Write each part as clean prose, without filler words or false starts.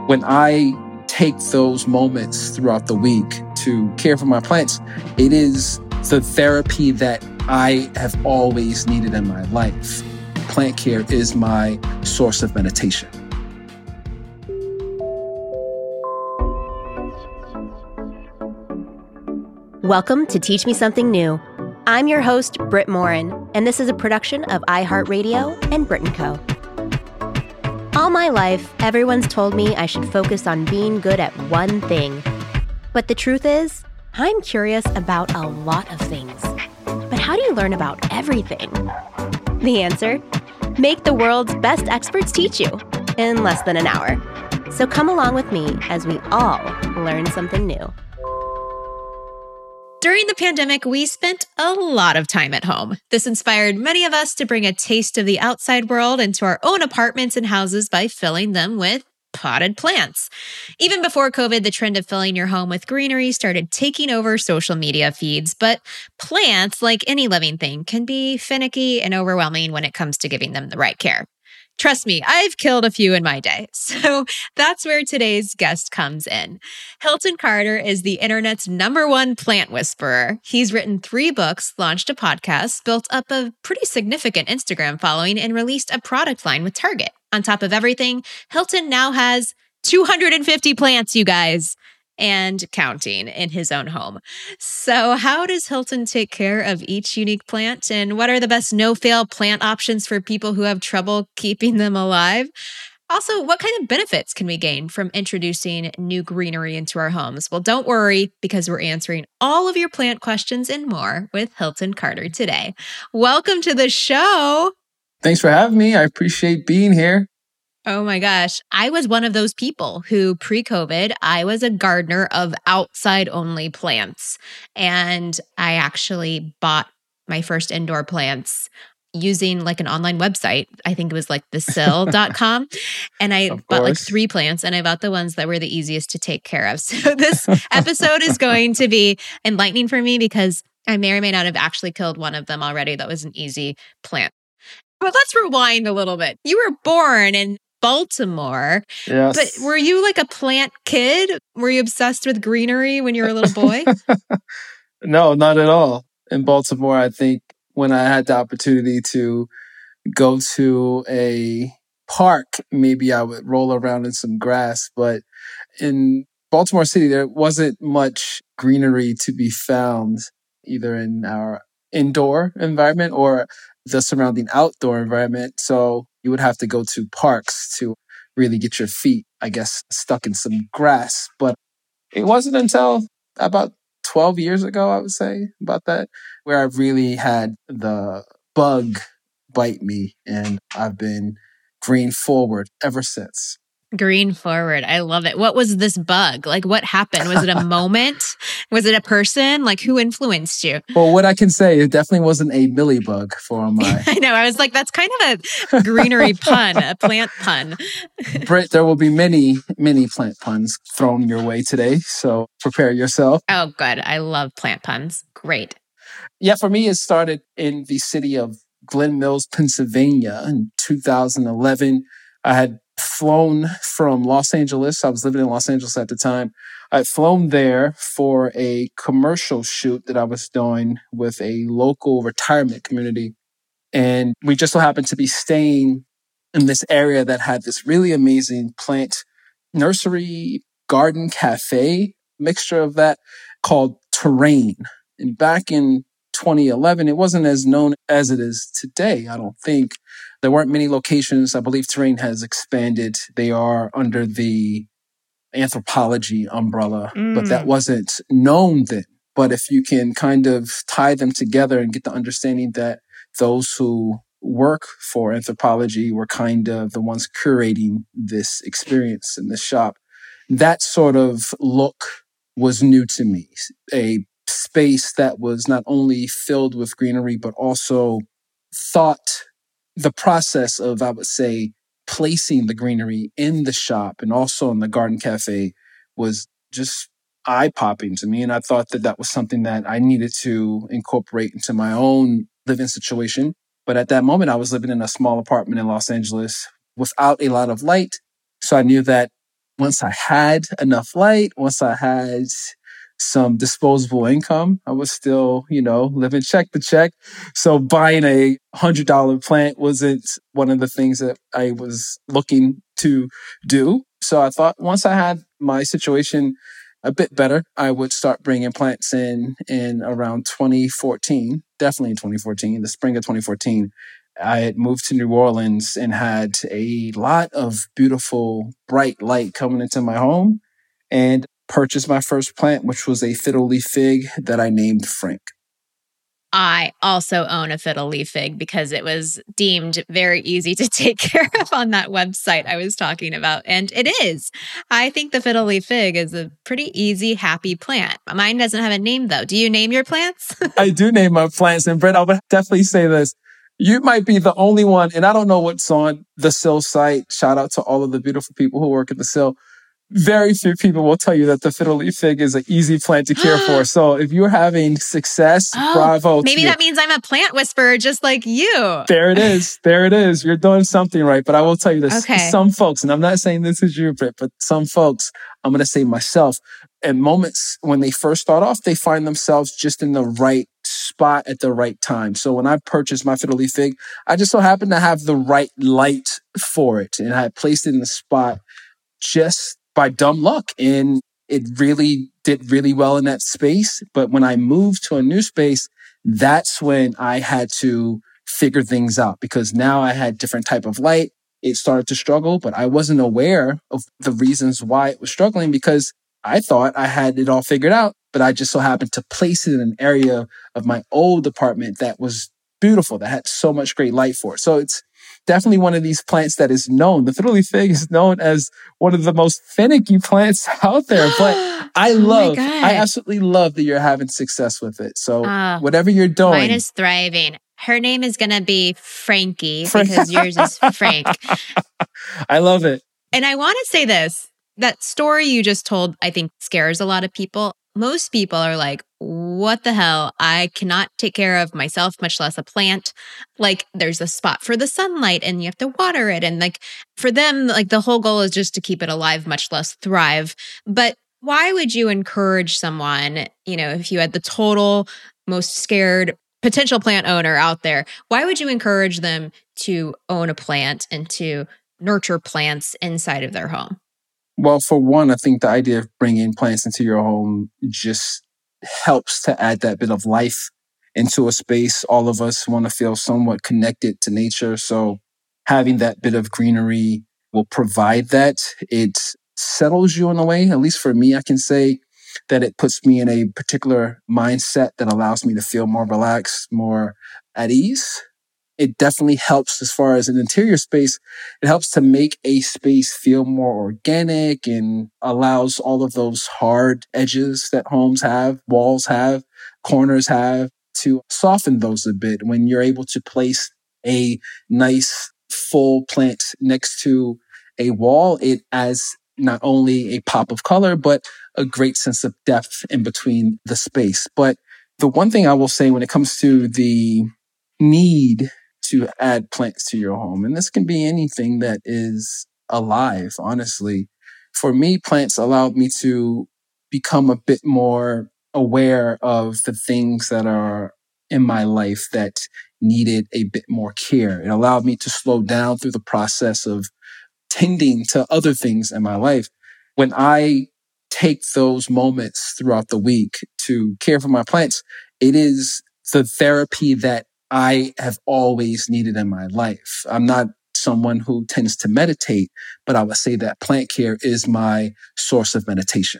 When I take those moments throughout the week to care for my plants, it is the therapy that I have always needed in my life. Plant care is my source of meditation. Welcome to Teach Me Something New. I'm your host, Britt Morin, and this is a production of iHeartRadio and Brit & Co. All my life, everyone's told me I should focus on being good at one thing. But the truth is, I'm curious about a lot of things. But how do you learn about everything? The answer? Make the world's best experts teach you in less than an hour. So come along with me as we all learn something new. During the pandemic, we spent a lot of time at home. This inspired many of us to bring a taste of the outside world into our own apartments and houses by filling them with potted plants. Even before COVID, the trend of filling your home with greenery started taking over social media feeds. But plants, like any living thing, can be finicky and overwhelming when it comes to giving them the right care. Trust me, I've killed a few in my day. So that's where today's guest comes in. Hilton Carter is the internet's #1 plant whisperer. He's written 3 books, launched a podcast, built up a pretty significant Instagram following, and released a product line with Target. On top of everything, Hilton now has 250 plants, you guys, and counting in his own home. So how does Hilton take care of each unique plant? And what are the best no-fail plant options for people who have trouble keeping them alive? Also, what kind of benefits can we gain from introducing new greenery into our homes? Well, don't worry, because we're answering all of your plant questions and more with Hilton Carter today. Welcome to the show. Thanks for having me. I appreciate being here. Oh my gosh. I was one of those people who pre-COVID, I was a gardener of outside-only plants. And I actually bought my first indoor plants using like an online website. I think it was like thesill.com. And I bought like 3 plants, and I bought the ones that were the easiest to take care of. So this episode is going to be enlightening for me because I may or may not have actually killed one of them already. That was an easy plant. But let's rewind a little bit. You were born in Baltimore. Yes. But were you like a plant kid? Were you obsessed with greenery when you were a little boy? No, not at all. In Baltimore, I think when I had the opportunity to go to a park, maybe I would roll around in some grass. But in Baltimore City, there wasn't much greenery to be found, either in our indoor environment or the surrounding outdoor environment. So you would have to go to parks to really get your feet, I guess, stuck in some grass. But it wasn't until about 12 years ago, I would say, about that, where I really had the bug bite me. And I've been green forward ever since. Green forward. I love it. What was this bug? Like, what happened? Was it a moment? Was it a person? Like, who influenced you? Well, what I can say, it definitely wasn't a millibug for my... I know. I was like, that's kind of a greenery pun, a plant pun. Britt, there will be many, many plant puns thrown your way today. So prepare yourself. Oh, good. I love plant puns. Great. Yeah, for me, it started in the city of Glen Mills, Pennsylvania in 2011. I had flown from Los Angeles. I was living in Los Angeles at the time. I had flown there for a commercial shoot that I was doing with a local retirement community. And we just so happened to be staying in this area that had this really amazing plant nursery, garden, cafe, mixture of that called Terrain. And back in 2011, it wasn't as known as it is today, I don't think. There weren't many locations. I believe Terrain has expanded. They are under the Anthropologie umbrella, but that wasn't known then. But if you can kind of tie them together and get the understanding that those who work for Anthropologie were kind of the ones curating this experience in this shop, that sort of look was new to me. A space that was not only filled with greenery, but also thought the process of, I would say, placing the greenery in the shop and also in the garden cafe was just eye-popping to me. And I thought that that was something that I needed to incorporate into my own living situation. But at that moment, I was living in a small apartment in Los Angeles without a lot of light. So I knew that once I had enough light, once I had some disposable income, I was still, living check to check. So buying a $100 plant wasn't one of the things that I was looking to do. So I thought once I had my situation a bit better, I would start bringing plants in around 2014, definitely in 2014, the spring of 2014. I had moved to New Orleans and had a lot of beautiful, bright light coming into my home and purchased my first plant, which was a fiddle leaf fig that I named Frank. I also own a fiddle leaf fig because it was deemed very easy to take care of on that website I was talking about. And it is. I think the fiddle leaf fig is a pretty easy, happy plant. Mine doesn't have a name though. Do you name your plants? I do name my plants. And Brett, I would definitely say this. You might be the only one, and I don't know what's on the SIL site. Shout out to all of the beautiful people who work at the SIL. Very few people will tell you that the fiddle leaf fig is an easy plant to care for. So if you're having success, bravo. Maybe that means I'm a plant whisperer just like you. There it is. There it is. You're doing something right. But I will tell you this. Okay. Some folks, and I'm not saying this is you, Britt, but some folks, I'm going to say myself, at moments when they first start off, they find themselves just in the right spot at the right time. So when I purchased my fiddle leaf fig, I just so happened to have the right light for it. And I had placed it in the spot just by dumb luck. And it really did really well in that space. But when I moved to a new space, that's when I had to figure things out because now I had different type of light. It started to struggle, but I wasn't aware of the reasons why it was struggling because I thought I had it all figured out, but I just so happened to place it in an area of my old apartment that was beautiful, that had so much great light for it. So it's definitely one of these plants that is known. The fiddle leaf fig is known as one of the most finicky plants out there, but I absolutely love that you're having success with it. So whatever you're doing. Mine is thriving. Her name is going to be Frankie because yours is Frank. I love it. And I want to say this. That story you just told, I think, scares a lot of people. Most people are like, what the hell? I cannot take care of myself, much less a plant. Like, there's a spot for the sunlight and you have to water it. And like, for them, like the whole goal is just to keep it alive, much less thrive. But why would you encourage someone, if you had the total most scared potential plant owner out there, why would you encourage them to own a plant and to nurture plants inside of their home? Well, for one, I think the idea of bringing plants into your home just helps to add that bit of life into a space. All of us want to feel somewhat connected to nature. So having that bit of greenery will provide that. It settles you in a way. At least for me, I can say that it puts me in a particular mindset that allows me to feel more relaxed, more at ease. It definitely helps as far as an interior space. It helps to make a space feel more organic and allows all of those hard edges that homes have, walls have, corners have, to soften those a bit. When you're able to place a nice full plant next to a wall, it adds not only a pop of color, but a great sense of depth in between the space. But the one thing I will say when it comes to the need to add plants to your home, and this can be anything that is alive, honestly. For me, plants allowed me to become a bit more aware of the things that are in my life that needed a bit more care. It allowed me to slow down through the process of tending to other things in my life. When I take those moments throughout the week to care for my plants, it is the therapy that I have always needed in my life. I'm not someone who tends to meditate, but I would say that plant care is my source of meditation.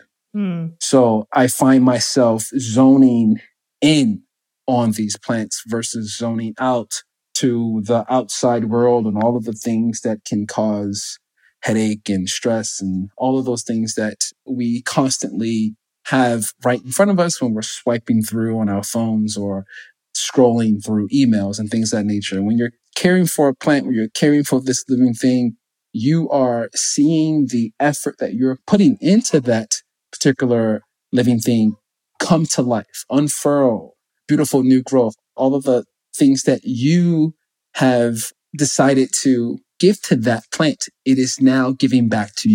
So I find myself zoning in on these plants versus zoning out to the outside world and all of the things that can cause headache and stress and all of those things that we constantly have right in front of us when we're swiping through on our phones or scrolling through emails and things of that nature. When you're caring for a plant, when you're caring for this living thing, you are seeing the effort that you're putting into that particular living thing come to life, unfurl, beautiful new growth, all of the things that you have decided to give to that plant. It is now giving back to you.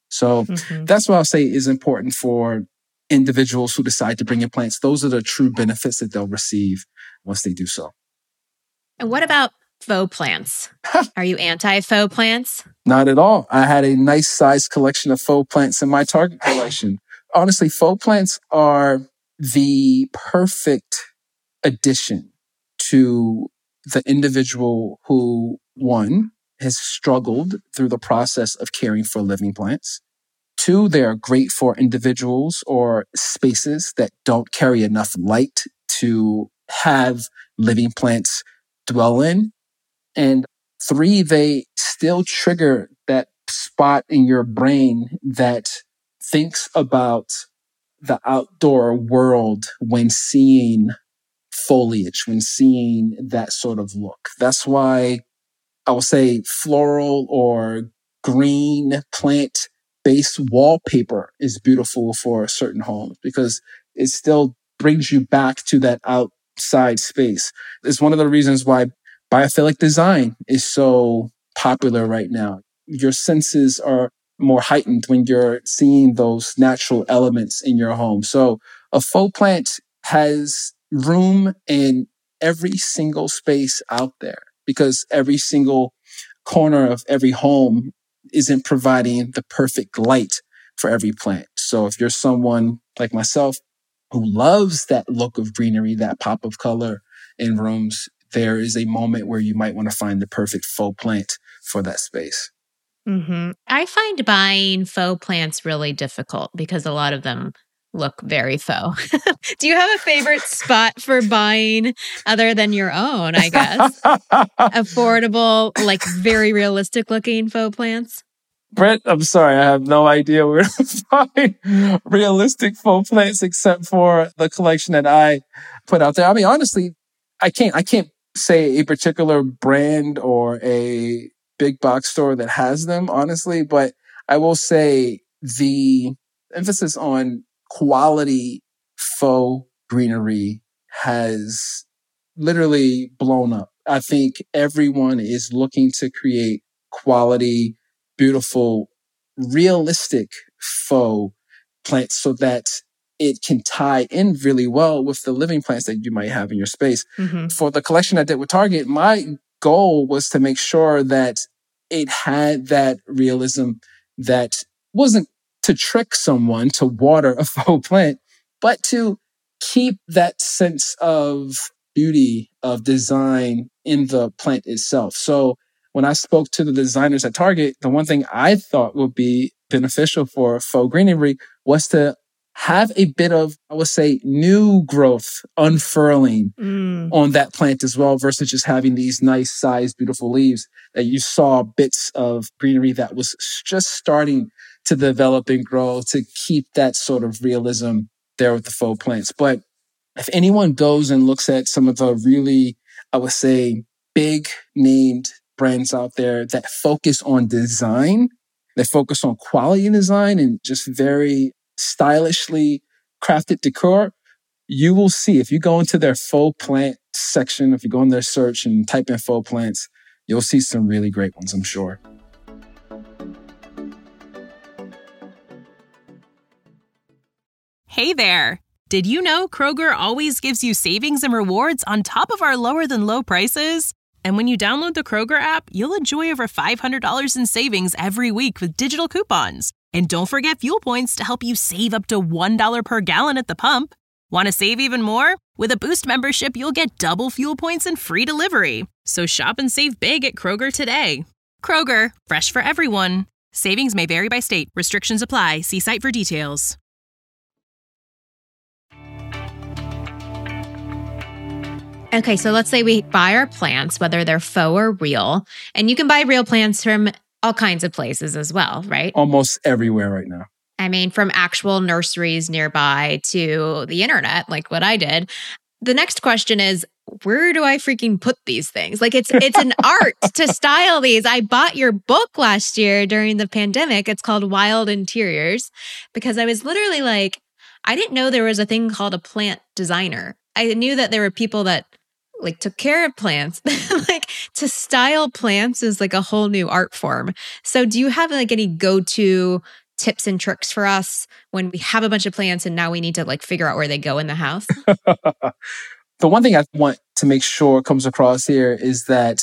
So that's what I'll say is important for individuals who decide to bring in plants. Those are the true benefits that they'll receive once they do so. And what about faux plants? Are you anti-faux plants? Not at all. I had a nice sized collection of faux plants in my Target collection. Honestly, faux plants are the perfect addition to the individual who, one, has struggled through the process of caring for living plants. Two, they are great for individuals or spaces that don't carry enough light to have living plants dwell in. And three, they still trigger that spot in your brain that thinks about the outdoor world when seeing foliage, when seeing that sort of look. That's why I would say floral or green plant-based wallpaper is beautiful for certain homes because it still brings you back to that outside space. It's one of the reasons why biophilic design is so popular right now. Your senses are more heightened when you're seeing those natural elements in your home. So a faux plant has room in every single space out there because every single corner of every home isn't providing the perfect light for every plant. So if you're someone like myself who loves that look of greenery, that pop of color in rooms, there is a moment where you might want to find the perfect faux plant for that space. I find buying faux plants really difficult because a lot of them look very faux. Do you have a favorite spot for buying other than your own, I guess? Affordable, like very realistic looking faux plants? Brett, I'm sorry. I have no idea where to find realistic faux plants except for the collection that I put out there. I mean, honestly, I can't say a particular brand or a big box store that has them, honestly, but I will say the emphasis on quality faux greenery has literally blown up. I think everyone is looking to create quality, beautiful, realistic faux plants so that it can tie in really well with the living plants that you might have in your space. For the collection I did with Target, my goal was to make sure that it had that realism that wasn't to trick someone to water a faux plant, but to keep that sense of beauty, of design in the plant itself. So when I spoke to the designers at Target, the one thing I thought would be beneficial for faux greenery was to have a bit of, I would say, new growth unfurling on that plant as well, versus just having these nice sized, beautiful leaves that you saw bits of greenery that was just starting to develop and grow to keep that sort of realism there with the faux plants. But if anyone goes and looks at some of the really, I would say, big named brands out there that focus on design, they focus on quality design and just very stylishly crafted decor, you will see if you go into their faux plant section, if you go in their search and type in faux plants, you'll see some really great ones, I'm sure. Hey there. Did you know Kroger always gives you savings and rewards on top of our lower than low prices? And when you download the Kroger app, you'll enjoy over $500 in savings every week with digital coupons. And don't forget fuel points to help you save up to $1 per gallon at the pump. Want to save even more? With a Boost membership, you'll get double fuel points and free delivery. So shop and save big at Kroger today. Kroger, fresh for everyone. Savings may vary by state. Restrictions apply. See site for details. Okay, so let's say we buy our plants, whether they're faux or real, and you can buy real plants from all kinds of places as well, right? Almost everywhere right now. I mean, from actual nurseries nearby to the internet, like what I did. The next question is, where do I freaking put these things? Like it's an art to style these. I bought your book last year during the pandemic. It's called Wild Interiors because I was literally like, I didn't know there was a thing called a plant designer. I knew that there were people that like took care of plants. Like to style plants is like a whole new art form. So do you have like any go-to tips and tricks for us when we have a bunch of plants and now we need to like figure out where they go in the house? The one thing I want to make sure comes across here is that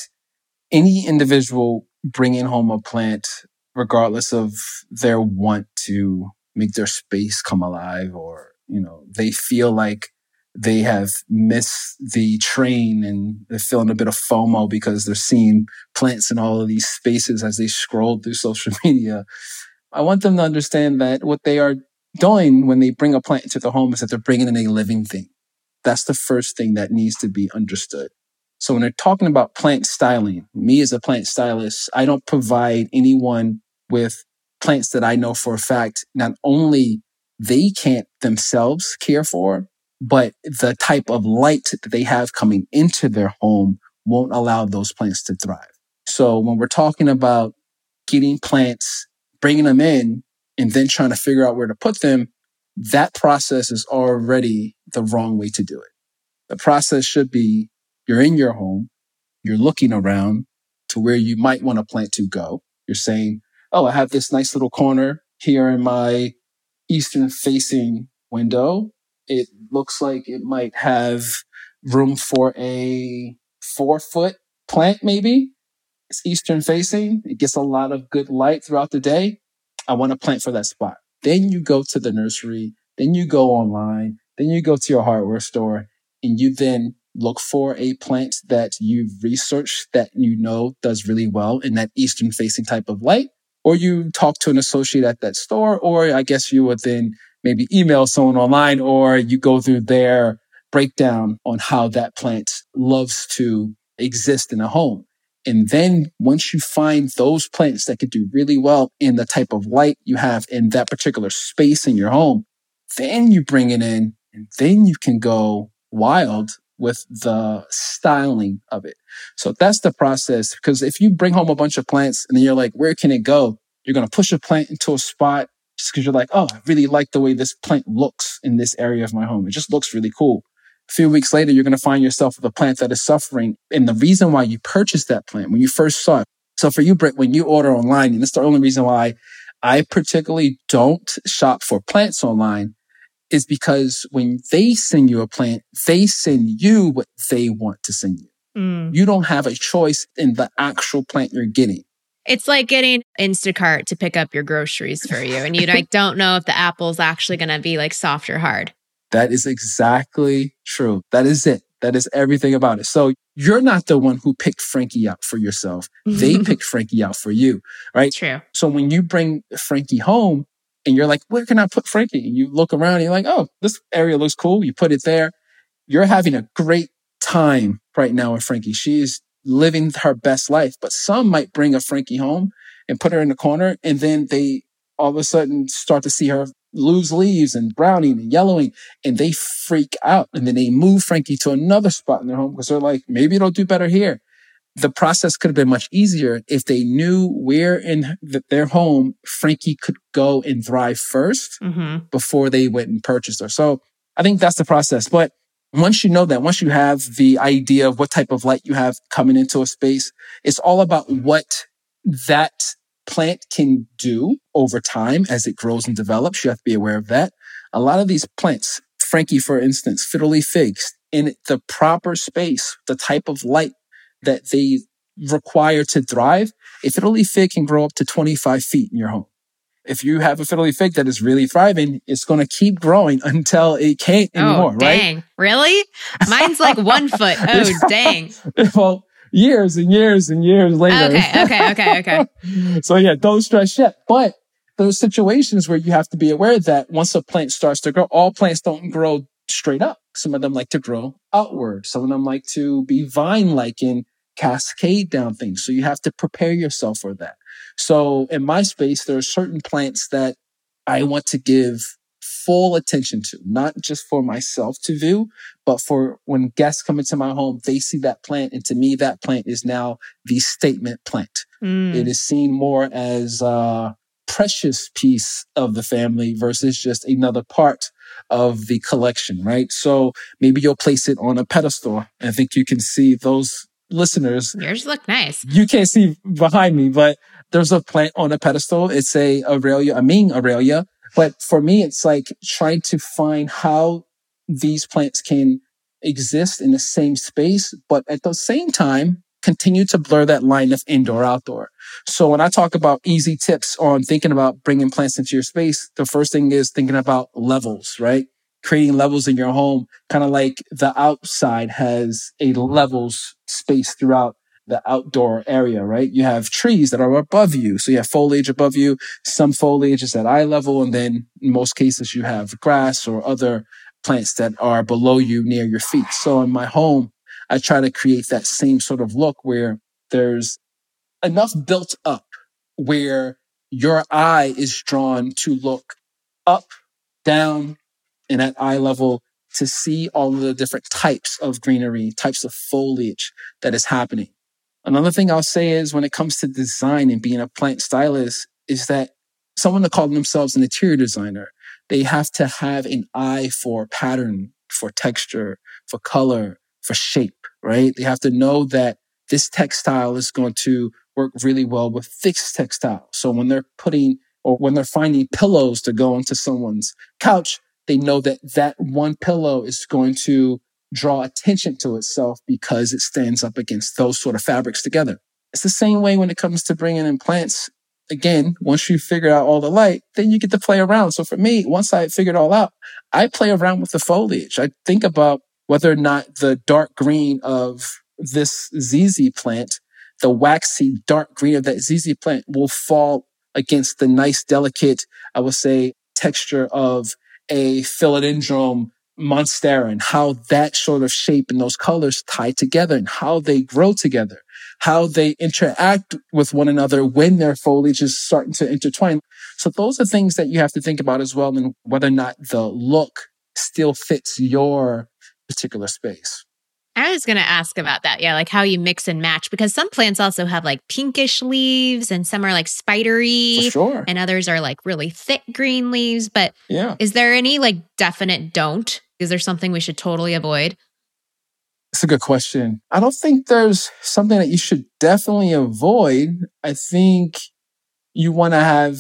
any individual bringing home a plant, regardless of their want to make their space come alive, or, they feel like they have missed the train and they're feeling a bit of FOMO because they're seeing plants in all of these spaces as they scroll through social media. I want them to understand that what they are doing when they bring a plant into the home is that they're bringing in a living thing. That's the first thing that needs to be understood. So when they're talking about plant styling, me as a plant stylist, I don't provide anyone with plants that I know for a fact not only they can't themselves care for, but the type of light that they have coming into their home won't allow those plants to thrive. So when we're talking about getting plants, bringing them in, and then trying to figure out where to put them, that process is already the wrong way to do it. The process should be, you're in your home, you're looking around to where you might want a plant to go. You're saying, oh, I have this nice little corner here in my eastern facing window. It looks like it might have room for a 4-foot plant, maybe. It's eastern facing. It gets a lot of good light throughout the day. I want a plant for that spot. Then you go to the nursery. Then you go online. Then you go to your hardware store and you then look for a plant that you've researched that does really well in that eastern facing type of light. Or you talk to an associate at that store, or I guess you would then maybe email someone online, or you go through their breakdown on how that plant loves to exist in a home. And then once you find those plants that could do really well in the type of light you have in that particular space in your home, then you bring it in and then you can go wild with the styling of it. So that's the process. Because if you bring home a bunch of plants and then you're like, where can it go? You're going to push a plant into a spot just because you're like, oh, I really like the way this plant looks in this area of my home. It just looks really cool. A few weeks later, you're going to find yourself with a plant that is suffering. And the reason why you purchased that plant when you first saw it. So for you, Britt, when you order online, and it's the only reason why I particularly don't shop for plants online, is because when they send you a plant, they send you what they want to send you. You don't have a choice in the actual plant you're getting. It's like getting Instacart to pick up your groceries for you. And you don't know if the apple's actually going to be like soft or hard. That is exactly true. That is it. That is everything about it. So you're not the one who picked Frankie out for yourself. They picked Frankie out for you, right? True. So when you bring Frankie home and you're like, where can I put Frankie? And you look around and you're like, oh, this area looks cool. You put it there. You're having a great time right now with Frankie. She is living her best life. But some might bring a Frankie home and put her in the corner, and then they all of a sudden start to see her lose leaves and browning and yellowing, and they freak out. And then they move Frankie to another spot in their home because they're like, maybe it'll do better here. The process could have been much easier if they knew where in their home Frankie could go and thrive first before they went and purchased her. So I think that's the process. But once you know that, once you have the idea of what type of light you have coming into a space, it's all about what that plant can do over time as it grows and develops. You have to be aware of that. A lot of these plants, Frankie, for instance, fiddly figs, in the proper space, the type of light that they require to thrive, a fiddly fig can grow up to 25 feet in your home. If you have a fiddly fig that is really thriving, it's going to keep growing until it can't anymore, right? Dang. Really? Mine's like 1 foot. Oh, dang. Well, years and years and years later. Okay. So yeah, don't stress yet. But those situations where you have to be aware that once a plant starts to grow, all plants don't grow straight up. Some of them like to grow outward. Some of them like to be vine-like and cascade down things. So you have to prepare yourself for that. So in my space, there are certain plants that I want to give full attention to, not just for myself to view, but for when guests come into my home, they see that plant. And to me, that plant is now the statement plant. It is seen more as a precious piece of the family versus just another part of the collection, right? So maybe you'll place it on a pedestal. I think you can see those listeners. Yours look nice. You can't see behind me, but there's a plant on a pedestal. It's a Ming Aurelia. But for me, it's like trying to find how these plants can exist in the same space, but at the same time, continue to blur that line of indoor-outdoor. So when I talk about easy tips on thinking about bringing plants into your space, the first thing is thinking about levels, right? Creating levels in your home, kind of like the outside has a levels space throughout the outdoor area, right? You have trees that are above you. So you have foliage above you. Some foliage is at eye level. And then in most cases, you have grass or other plants that are below you near your feet. So in my home, I try to create that same sort of look where there's enough built up where your eye is drawn to look up, down, and at eye level to see all of the different types of greenery, types of foliage that is happening. Another thing I'll say is when it comes to design and being a plant stylist is that someone that calls themselves an interior designer, they have to have an eye for pattern, for texture, for color, for shape, right? They have to know that this textile is going to work really well with this textile. So when they're finding pillows to go into someone's couch, they know that that one pillow is going to draw attention to itself because it stands up against those sort of fabrics together. It's the same way when it comes to bringing in plants. Again, once you figure out all the light, then you get to play around. So for me, once I figured it all out, I play around with the foliage. I think about whether or not the dark green of this ZZ plant, the waxy dark green of that ZZ plant will fall against the nice, delicate, I would say, texture of a philodendron monstera, and how that sort of shape and those colors tie together and how they grow together, how they interact with one another when their foliage is starting to intertwine. So those are things that you have to think about as well, and whether or not the look still fits your particular space. I was going to ask about that. Yeah, like how you mix and match, because some plants also have like pinkish leaves and some are like spidery. For sure. And others are like really thick green leaves. But yeah, is there any like definite don't? Is there something we should totally avoid? It's a good question. I don't think there's something that you should definitely avoid. I think you want to have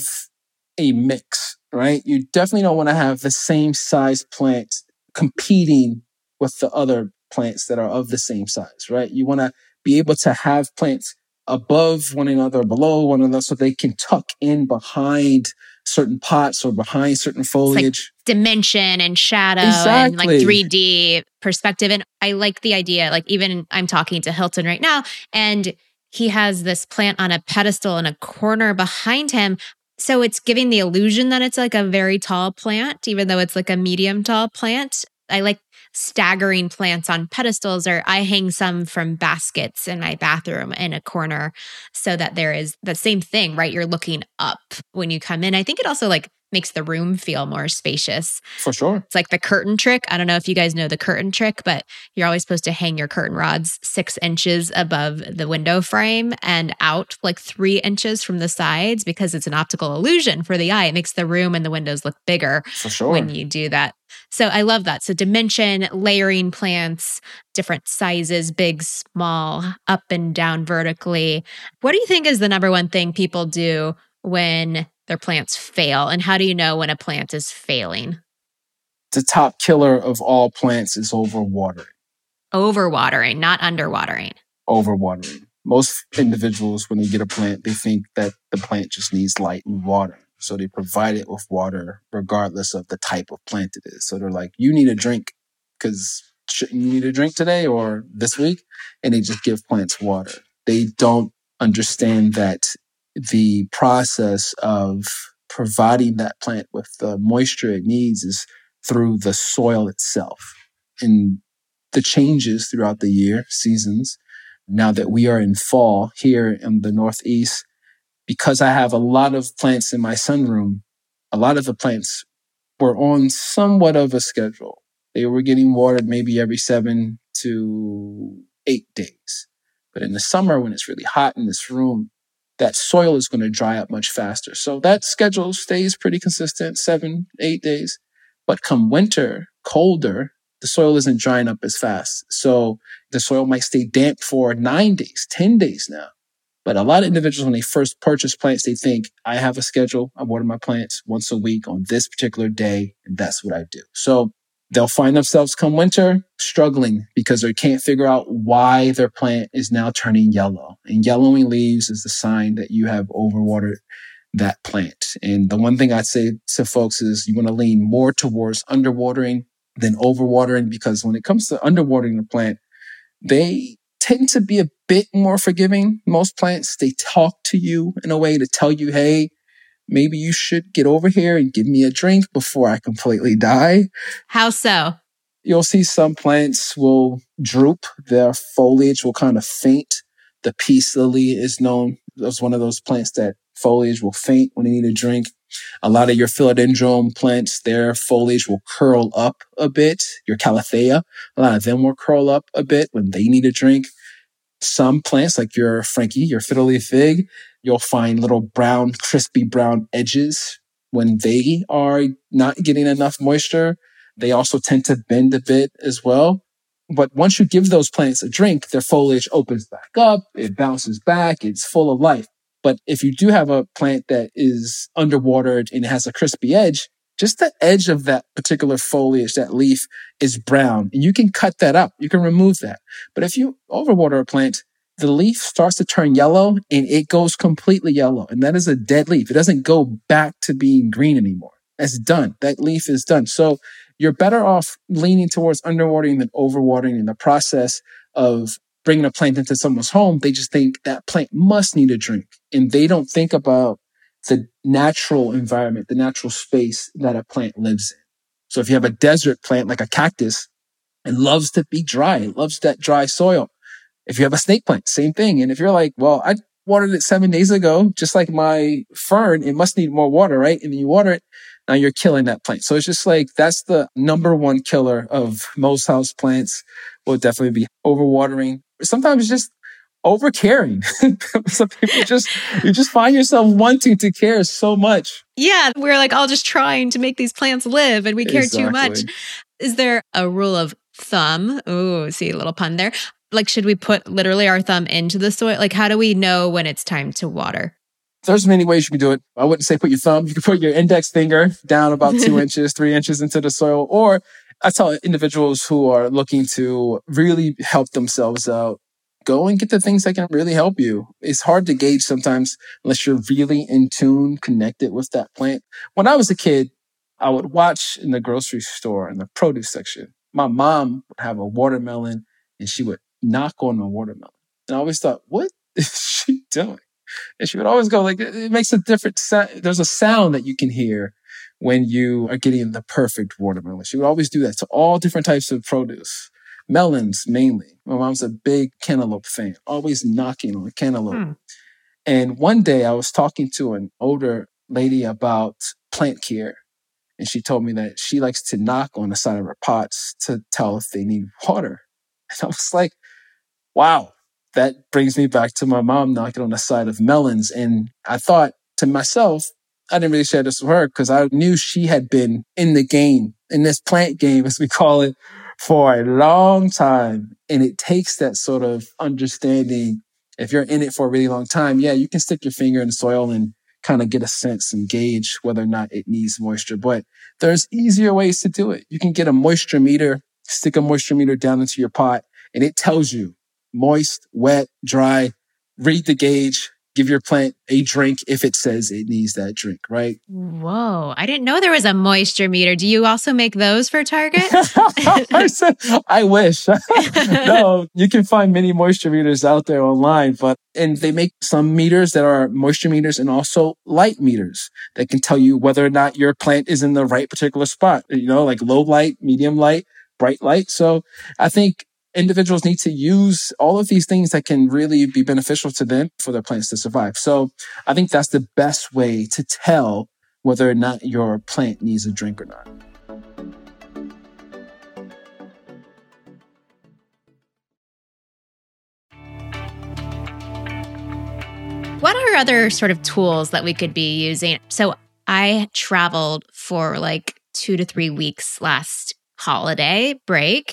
a mix, right? You definitely don't want to have the same size plant competing with the other plants that are of the same size, right? You want to be able to have plants above one another, below one another, so they can tuck in behind certain pots or behind certain foliage. Like dimension and shadow exactly. And like 3D perspective. And I like the idea, like even I'm talking to Hilton right now, and he has this plant on a pedestal in a corner behind him. So it's giving the illusion that it's like a very tall plant, even though it's like a medium tall plant. I like staggering plants on pedestals, or I hang some from baskets in my bathroom in a corner so that there is the same thing, right? You're looking up when you come in. I think it also like makes the room feel more spacious. For sure. It's like the curtain trick. I don't know if you guys know the curtain trick, but you're always supposed to hang your curtain rods 6 inches above the window frame and out like 3 inches from the sides, because it's an optical illusion for the eye. It makes the room and the windows look bigger. For sure. When you do that. So I love that. So dimension, layering plants, different sizes, big, small, up and down vertically. What do you think is the number one thing people do when their plants fail? And how do you know when a plant is failing? The top killer of all plants is overwatering. Overwatering, not underwatering. Overwatering. Most individuals, when they get a plant, they think that the plant just needs light and water. So they provide it with water regardless of the type of plant it is. So they're like, you need a drink, because shouldn't you need a drink today or this week? And they just give plants water. They don't understand that the process of providing that plant with the moisture it needs is through the soil itself. And the changes throughout the year, seasons, now that we are in fall here in the Northeast, because I have a lot of plants in my sunroom, a lot of the plants were on somewhat of a schedule. They were getting watered maybe every 7 to 8 days. But in the summer, when it's really hot in this room, that soil is going to dry up much faster. So that schedule stays pretty consistent, 7, 8 days. But come winter, colder, the soil isn't drying up as fast. So the soil might stay damp for 9 days, 10 days now. But a lot of individuals, when they first purchase plants, they think, I have a schedule. I water my plants once a week on this particular day, and that's what I do. So they'll find themselves come winter struggling because they can't figure out why their plant is now turning yellow. And yellowing leaves is the sign that you have overwatered that plant. And the one thing I'd say to folks is you want to lean more towards underwatering than overwatering, because when it comes to underwatering the plant, they tend to be a bit more forgiving. Most plants, they talk to you in a way to tell you, hey, maybe you should get over here and give me a drink before I completely die. How so? You'll see some plants will droop. Their foliage will kind of faint. The peace lily is known as one of those plants that foliage will faint when they need a drink. A lot of your philodendron plants, their foliage will curl up a bit. Your calathea, a lot of them will curl up a bit when they need a drink. Some plants, like your Frankie, your fiddle leaf fig, you'll find little brown, crispy brown edges when they are not getting enough moisture. They also tend to bend a bit as well. But once you give those plants a drink, their foliage opens back up, it bounces back, it's full of life. But if you do have a plant that is underwatered and it has a crispy edge, just the edge of that particular foliage, that leaf is brown, and you can cut that up. You can remove that. But if you overwater a plant, the leaf starts to turn yellow and it goes completely yellow. And that is a dead leaf. It doesn't go back to being green anymore. That's done. That leaf is done. So you're better off leaning towards underwatering than overwatering. In the process of bringing a plant into someone's home, they just think that plant must need a drink. And they don't think about the natural environment, the natural space that a plant lives in. So if you have a desert plant like a cactus, it loves to be dry. It loves that dry soil. If you have a snake plant, same thing. And if you're like, well, I watered it 7 days ago, just like my fern, it must need more water, right? And then you water it, now you're killing that plant. So it's just like, that's the number one killer of most house plants, will definitely be overwatering. Sometimes just over caring. Some people you just find yourself wanting to care so much. Yeah, we're like all just trying to make these plants live and we care too much. Is there a rule of thumb? Oh, see a little pun there. Like, should we put literally our thumb into the soil? Like, how do we know when it's time to water? There's many ways you can do it. I wouldn't say put your thumb. You can put your index finger down about 2 inches, 3 inches into the soil. Or I tell individuals who are looking to really help themselves out, go and get the things that can really help you. It's hard to gauge sometimes unless you're really in tune, connected with that plant. When I was a kid, I would watch in the grocery store in the produce section. My mom would have a watermelon and she would knock on the watermelon. And I always thought, what is she doing? And she would always go like, it makes a different sound. There's a sound that you can hear when you are getting the perfect watermelon. She would always do that to all different types of produce. Melons, mainly. My mom's a big cantaloupe fan, always knocking on a cantaloupe. And one day I was talking to an older lady about plant care. And she told me that she likes to knock on the side of her pots to tell if they need water. And I was like, wow, that brings me back to my mom knocking on the side of melons. And I thought to myself, I didn't really share this with her because I knew she had been in the game, in this plant game, as we call it, for a long time. And it takes that sort of understanding. If you're in it for a really long time, yeah, you can stick your finger in the soil and kind of get a sense and gauge whether or not it needs moisture. But there's easier ways to do it. You can get a moisture meter, stick a moisture meter down into your pot, and it tells you moist, wet, dry. Read the gauge. Give your plant a drink if it says it needs that drink, right? Whoa. I didn't know there was a moisture meter. Do you also make those for Target? I wish. No, you can find many moisture meters out there online, and they make some meters that are moisture meters and also light meters that can tell you whether or not your plant is in the right particular spot, like low light, medium light, bright light. So I think individuals need to use all of these things that can really be beneficial to them for their plants to survive. So I think that's the best way to tell whether or not your plant needs a drink or not. What are other sort of tools that we could be using? So I traveled for like 2 to 3 weeks last holiday break.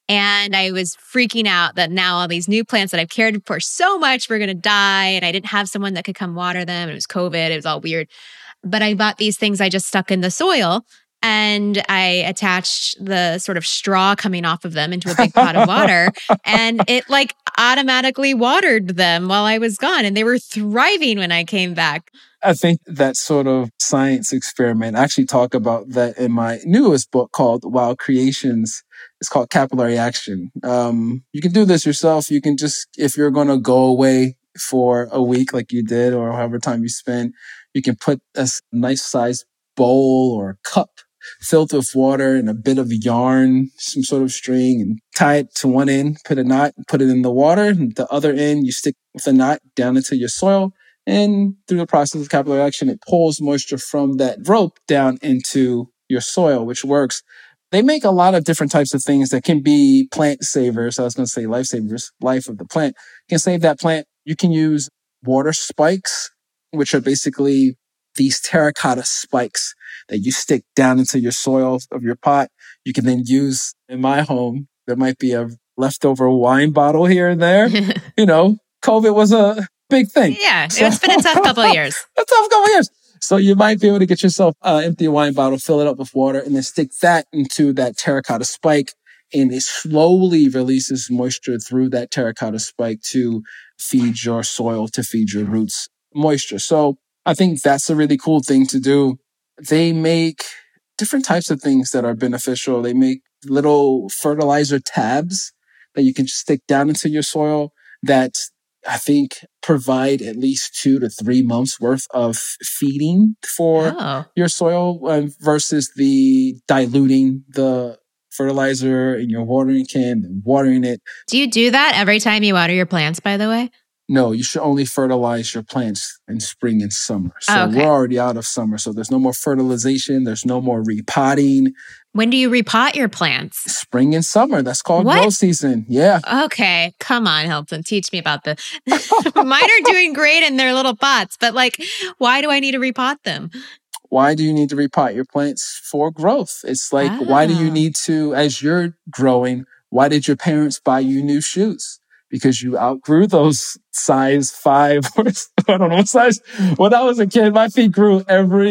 And I was freaking out that now all these new plants that I've cared for so much were going to die. And I didn't have someone that could come water them. It was COVID. It was all weird. But I bought these things I just stuck in the soil. And I attached the sort of straw coming off of them into a big pot of water. And it like automatically watered them while I was gone. And they were thriving when I came back. I think that sort of science experiment, I actually talk about that in my newest book called Wild Creations. It's called Capillary Action. You can do this yourself. You can just, if you're going to go away for a week like you did or however time you spend, you can put a nice sized bowl or cup filled with water and a bit of yarn, some sort of string, and tie it to one end, put a knot, put it in the water. And the other end, you stick the knot down into your soil. And through the process of capillary action, it pulls moisture from that rope down into your soil, which works. They make a lot of different types of things that can be plant savers. I was going to say lifesavers, life of the plant. You can save that plant. You can use water spikes, which are basically these terracotta spikes that you stick down into your soil of your pot. You can then use, in my home, there might be a leftover wine bottle here and there. You know, COVID was a big thing. Yeah, it's been a tough couple of years. A tough couple of years. So you might be able to get yourself an empty wine bottle, fill it up with water, and then stick that into that terracotta spike. And it slowly releases moisture through that terracotta spike to feed your soil, to feed your roots moisture. So I think that's a really cool thing to do. They make different types of things that are beneficial. They make little fertilizer tabs that you can just stick down into your soil that I think provide at least 2 to 3 months worth of feeding for your soil versus the diluting the fertilizer in your watering can and watering it. Do you do that every time you water your plants, by the way? No, you should only fertilize your plants in spring and summer. So we're already out of summer. So there's no more fertilization. There's no more repotting. When do you repot your plants? Spring and summer. That's called growth season. Yeah. Okay. Come on, Hilton. Teach me about this. Mine are doing great in their little pots, but like, why do I need to repot them? Why do you need to repot your plants? For growth. It's like, why do you need to, as you're growing, why did your parents buy you new shoes? Because you outgrew those size 5 or I don't know what size. When I was a kid, my feet grew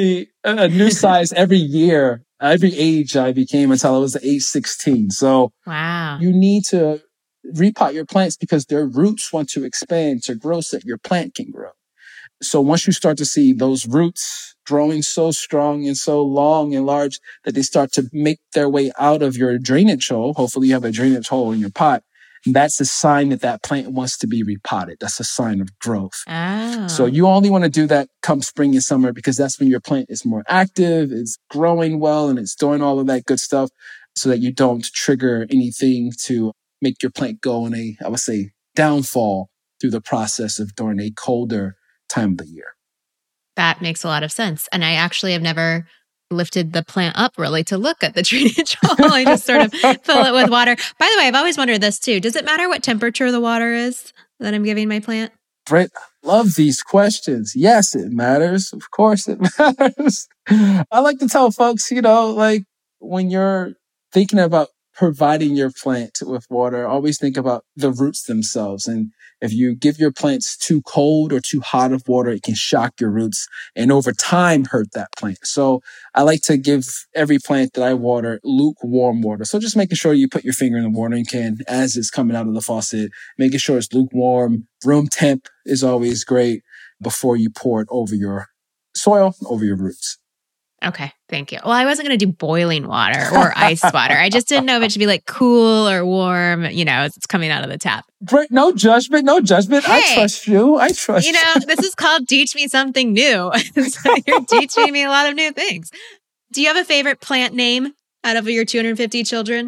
a new size every year, every age I became until I was age 16. So you need to repot your plants because their roots want to expand to grow so that your plant can grow. So once you start to see those roots growing so strong and so long and large that they start to make their way out of your drainage hole, hopefully you have a drainage hole in your pot, that's a sign that that plant wants to be repotted. That's a sign of growth. So you only want to do that come spring and summer because that's when your plant is more active, it's growing well, and it's doing all of that good stuff so that you don't trigger anything to make your plant go in a, I would say, downfall through the process of during a colder time of the year. That makes a lot of sense. And I actually have never lifted the plant up really to look at the drainage hole. I just sort of fill it with water. By the way, I've always wondered this too. Does it matter what temperature the water is that I'm giving my plant? Brett, I love these questions. Yes, it matters. Of course it matters. I like to tell folks, like when you're thinking about providing your plant with water, always think about the roots themselves. And if you give your plants too cold or too hot of water, it can shock your roots and over time hurt that plant. So I like to give every plant that I water lukewarm water. So just making sure you put your finger in the watering can as it's coming out of the faucet, making sure it's lukewarm. Room temp is always great before you pour it over your soil, over your roots. Okay, thank you. Well, I wasn't going to do boiling water or ice water. I just didn't know if it should be like cool or warm, as it's coming out of the tap. Brett, no judgment. Hey, I trust you. This is called Teach Me Something New. So you're teaching me a lot of new things. Do you have a favorite plant name out of your 250 children?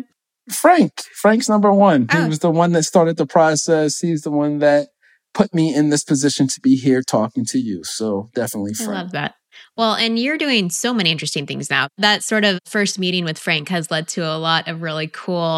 Frank's number one. He was the one that started the process. He's the one that put me in this position to be here talking to you. So definitely Frank. I love that. Well, and you're doing so many interesting things now. That sort of first meeting with Frank has led to a lot of really cool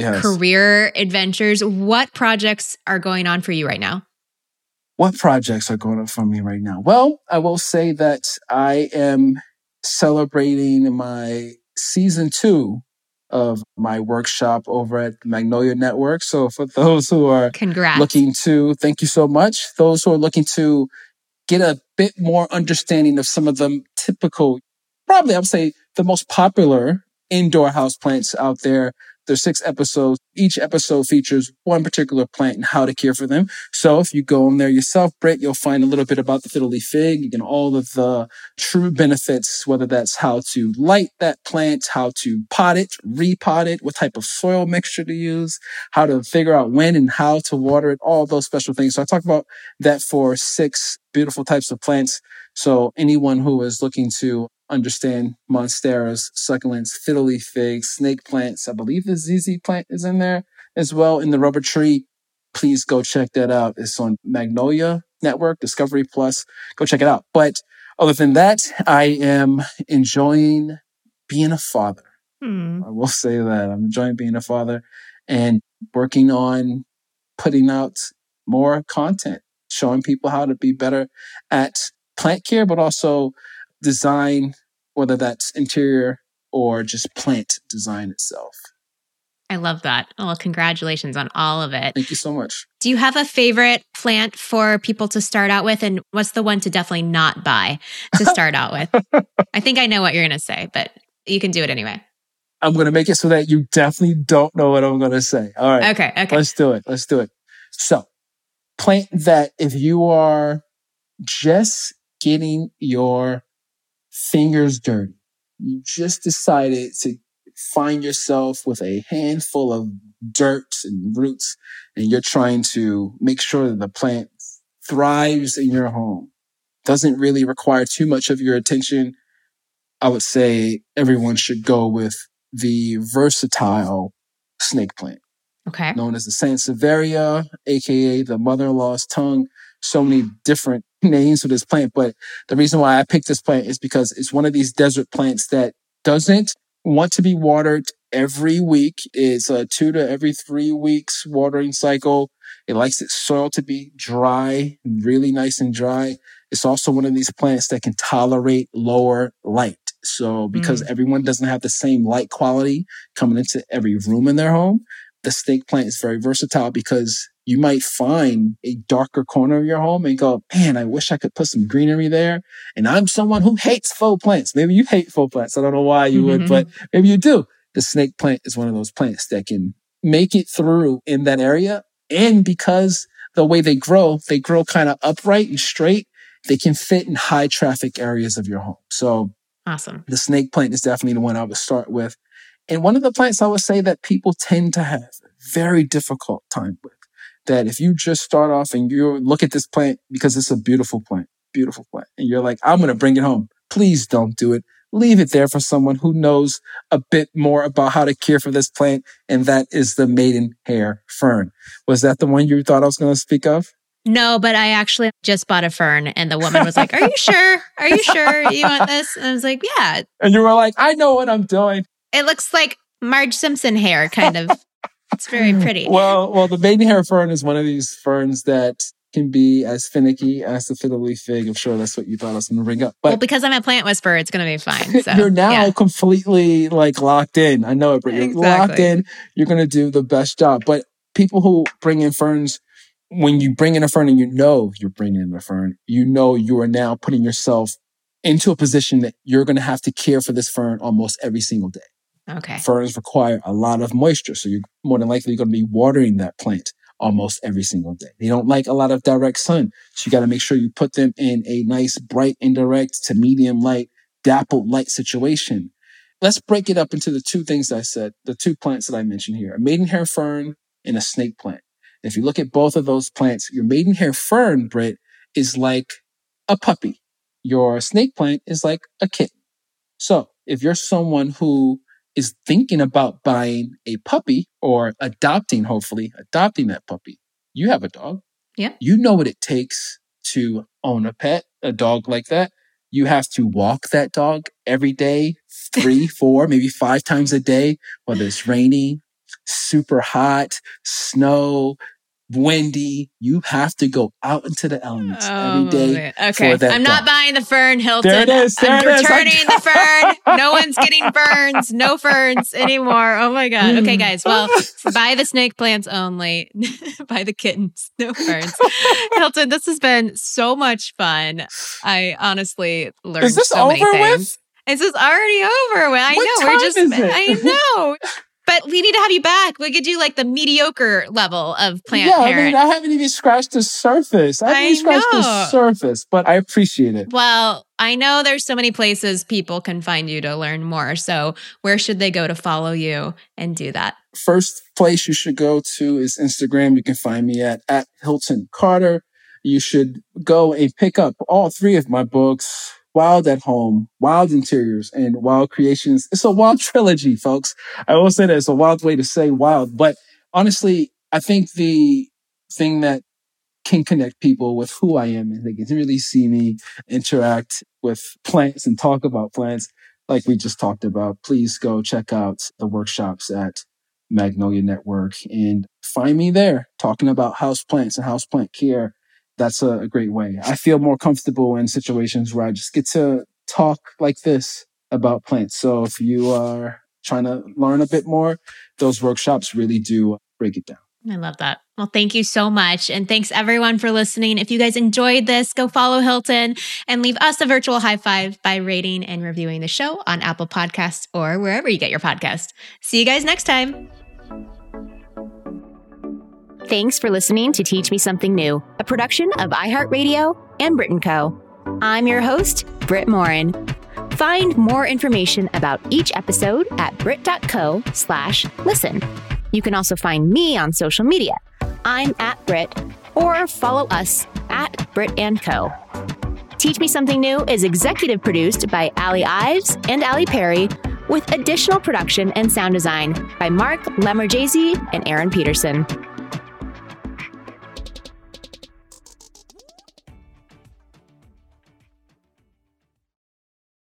career adventures. What projects are going on for you right now? What projects are going on for me right now? Well, I will say that I am celebrating my season 2 of my workshop over at the Magnolia Network. So for those who are Congrats. looking to, thank you so much. Those who are looking to get a bit more understanding of some of the typical, probably I would say the most popular indoor houseplants out there. There's 6 episodes. Each episode features one particular plant and how to care for them. So if you go in there yourself, Britt, you'll find a little bit about the fiddle leaf fig and all of the true benefits, whether that's how to light that plant, how to pot it, repot it, what type of soil mixture to use, how to figure out when and how to water it, all those special things. So I talk about that for 6 beautiful types of plants. So anyone who is looking to understand monsteras, succulents, fiddle leaf figs, snake plants, I believe the ZZ plant is in there as well, in the rubber tree. Please go check that out. It's on Magnolia Network, Discovery Plus. Go check it out. But other than that, I am enjoying being a father. I will say that. I'm enjoying being a father and working on putting out more content, showing people how to be better at plant care, but also design, whether that's interior or just plant design itself. I love that. Well, congratulations on all of it. Thank you so much. Do you have a favorite plant for people to start out with? And what's the one to definitely not buy to start out with? I think I know what you're going to say, but you can do it anyway. I'm going to make it so that you definitely don't know what I'm going to say. All right. Okay. Let's do it. So, plant that if you are just getting your fingers dirty, you just decided to find yourself with a handful of dirt and roots, and you're trying to make sure that the plant thrives in your home, doesn't really require too much of your attention, I would say everyone should go with the versatile snake plant. Okay. Known as the Sansevieria, aka the mother-in-law's tongue. So many different names for this plant, but the reason why I picked this plant is because it's one of these desert plants that doesn't want to be watered every week. It's a 2 to every 3 weeks watering cycle. It likes its soil to be dry, really nice and dry. It's also one of these plants that can tolerate lower light. So because everyone doesn't have the same light quality coming into every room in their home, the snake plant is very versatile because you might find a darker corner of your home and go, man, I wish I could put some greenery there. And I'm someone who hates faux plants. Maybe you hate faux plants. I don't know why you would, but maybe you do. The snake plant is one of those plants that can make it through in that area. And because the way they grow kind of upright and straight, they can fit in high traffic areas of your home. So awesome. The snake plant is definitely the one I would start with. And one of the plants I would say that people tend to have a very difficult time with, that if you just start off and you look at this plant because it's a beautiful plant, and you're like, I'm going to bring it home. Please don't do it. Leave it there for someone who knows a bit more about how to care for this plant. And that is the maidenhair fern. Was that the one you thought I was going to speak of? No, but I actually just bought a fern and the woman was like, are you sure? Are you sure you want this? And I was like, yeah. And you were like, I know what I'm doing. It looks like Marge Simpson hair, kind of. It's very pretty. Well, the maidenhair fern is one of these ferns that can be as finicky as the fiddle leaf fig. I'm sure that's what you thought I was going to bring up. But well, because I'm a plant whisperer, it's going to be fine. So, you're now completely like locked in. I know it, but you're locked in. You're going to do the best job. But people who bring in ferns, when you bring in a fern and you know you're bringing in a fern, you know you are now putting yourself into a position that you're going to have to care for this fern almost every single day. Okay. Ferns require a lot of moisture, so you're more than likely going to be watering that plant almost every single day. They don't like a lot of direct sun, so you got to make sure you put them in a nice bright indirect to medium light, dappled light situation. Let's break it up into the 2 things I said, the 2 plants that I mentioned here, a maidenhair fern and a snake plant. If you look at both of those plants, your maidenhair fern, Britt, is like a puppy. Your snake plant is like a kitten. So if you're someone who is thinking about buying a puppy or adopting that puppy, you have a dog. Yeah. You know what it takes to own a pet, a dog like that. You have to walk that dog every day, 3, 4, maybe 5 times a day, whether it's raining, super hot, snow, Wendy, you have to go out into the elements every day. Okay, I'm not buying the fern, Hilton. There it is. I'm returning the fern. No one's getting ferns. No ferns anymore. Oh my God. Okay, guys. Well, buy the snake plants only. Buy the kittens. No ferns. Hilton, this has been so much fun. I honestly learned so many things. Is this already over with? I know. But we need to have you back. We could do like the mediocre level of plant parent. I mean, I haven't even scratched the surface. But I appreciate it. Well, I know there's so many places people can find you to learn more. So where should they go to follow you and do that? First place you should go to is Instagram. You can find me at Hilton Carter. You should go and pick up all 3 of my books. Wild at Home, Wild Interiors, and Wild Creations. It's a wild trilogy, folks. I will say that it's a wild way to say wild, but honestly, I think the thing that can connect people with who I am and they can really see me interact with plants and talk about plants like we just talked about. Please go check out the workshops at Magnolia Network and find me there talking about houseplants and houseplant care. That's a great way. I feel more comfortable in situations where I just get to talk like this about plants. So if you are trying to learn a bit more, those workshops really do break it down. I love that. Well, thank you so much. And thanks everyone for listening. If you guys enjoyed this, go follow Hilton and leave us a virtual high five by rating and reviewing the show on Apple Podcasts or wherever you get your podcast. See you guys next time. Thanks for listening to Teach Me Something New, a production of iHeartRadio and Brit & Co. I'm your host, Britt Morin. Find more information about each episode at brit.co/listen. You can also find me on social media. I'm at Brit, or follow us at Brit & Co. Teach Me Something New is executive produced by Allie Ives and Allie Perry, with additional production and sound design by Mark Lemmerjazy and Aaron Peterson.